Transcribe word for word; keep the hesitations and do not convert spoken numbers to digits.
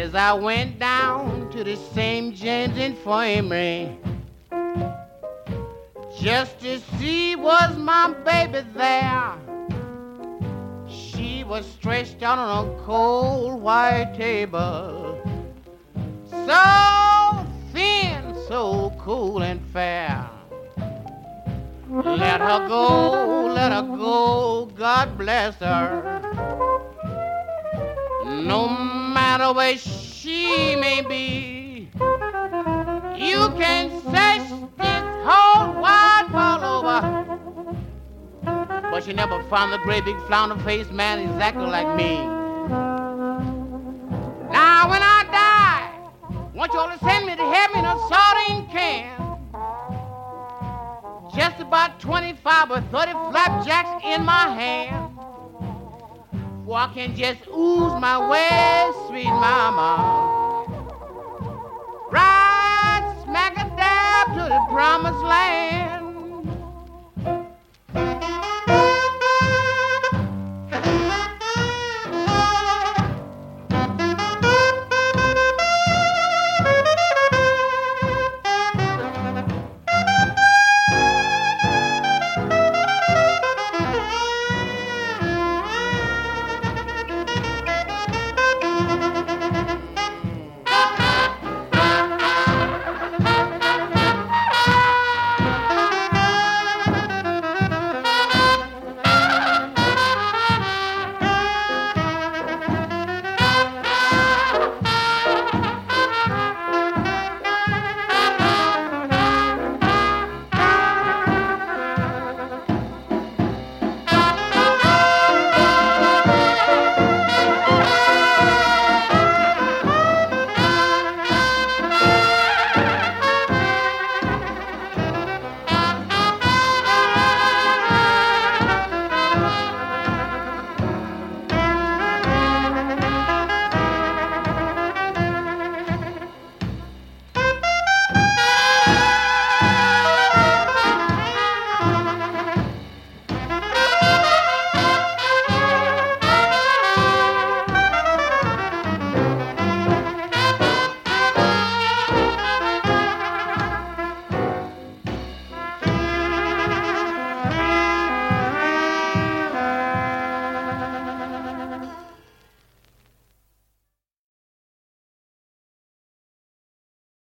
as I went down to the Saint James Infirmary just to see was my baby there. She was stretched out on a cold white table, so thin, so cool and fair. Let her go, let her go, God bless her. No matter where she may be, you can search this whole wide world over, but you never found the great big flounder-faced man exactly like me. Now when I die, I want you all to send me to heaven in a sardine can. Just about twenty-five or thirty flapjacks in my hand, where I can just ooze my way, sweet mama, right smack a dab to the promised land.